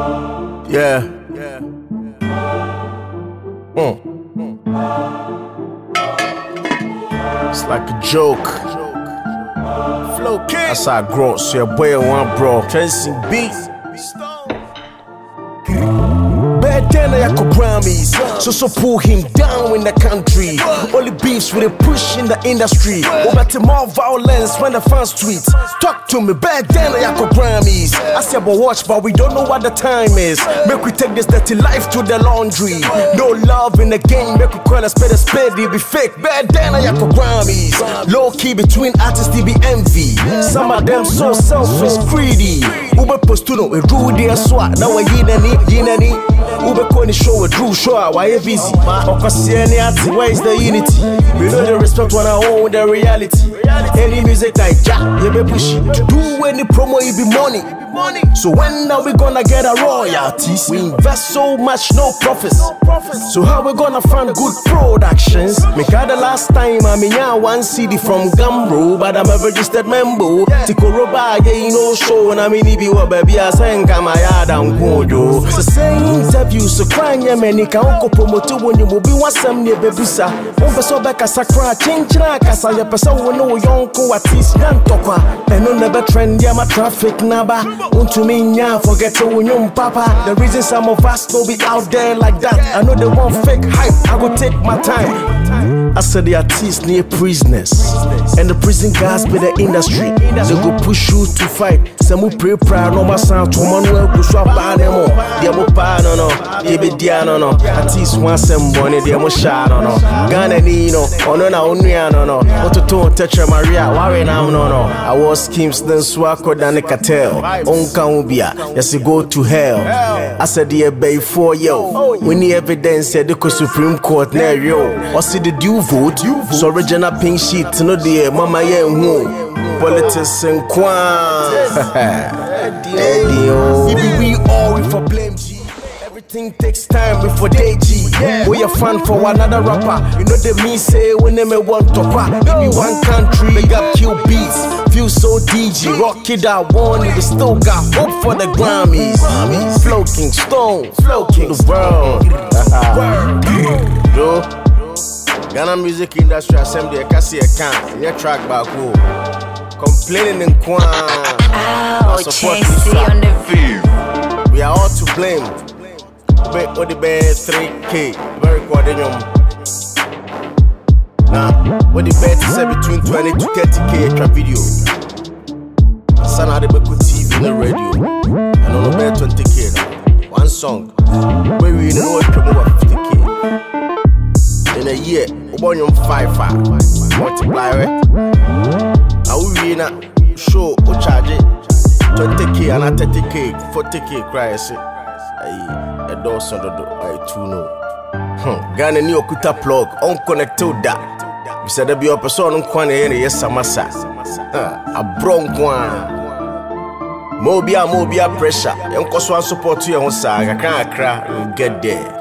Yeah. It's like a joke. Flow King. That's how I grow. So your boy one bro. Tracing beats. Bad then I could Grammys. So pull him down in the country. Only beefs with a push in the industry. Over more violence when the fans tweet. Talk to me, bad then I could Grammys. I say but watch, but we don't know what the time is. Make we take this dirty life to the laundry. No love in the game, make we call a spade, it be fake. Bad then I could Grammys. Low key between artists, they be envy. Some of them so selfish, greedy. Ube postuno, we rule their swat. Now I yinani. Ube koni show, we drew show, why you busy? Where is the unity? We know the respect when I own the reality. Any music like Jack, you be pushing. To do any promo, it be money. So when are we gonna get a royalties? We invest so much, no profits. So how we gonna find good productions? Make the last time I mean one CD from Gambro, but I'm a registered member. Tikoroba, yeah, you know show, and I mean if you were baby, I sang Kamaya down Kodo. So say interview, so crying ya many can promote when you will be one some near Bebusa. Over so back as a cry, change like as I person will know young co at least Nantokwa. And no never trend, yeah, my traffic naba. To me, yeah, forget to win papa. The reason some of us will be out there like that. I know they want fake hype, I will take my time. I said the artists near prisoners, and the prison guys be the industry. They go push you to fight. Some will pray proud, no more sound to Manuel go swap by them all. They will buy no, they be diano no. Artists want some money, they will shine no. Ghana Nino, oh no, no. What to tell Tetra Maria, why now no. I was schemes, then swako than the cartel. Yes, you go to hell. I said, yeah, bay for yo. We need evidence at the Supreme Court near yo. Or see the due vote. So original pink sheet, no dear, mama, yeah, politics and kwan. We all for blame G. Everything takes time before they G. We a fan for another rapper. You know the me say when they may want to pop. Maybe one country, big up kill beats. Feel so DG, rock it out, one we still got hope for the Grammys. Flow King Stone, Flow King the world. Yo, Ghana music industry assembly, I can see a can. Your track back home. Complaining in Kwan. On the field. We are all to blame. Bet what the bad 3K, very coordinated. Nah, what the bet is between 20 to 30K extra video. Son of the Beku TV in the radio. And on the bet 20K now. One song. Where we know it come over 50K. In a year, we born on 5 multiply it. I will be in a show or charge it 20K and 30K, 40K cry. I do so I too know. Ghana ni okuta plug unconnected that. We said there be a person on kwane yes samasa. A bronkwan. Mobia pressure. Yon koswan support you on sa kakra you get there.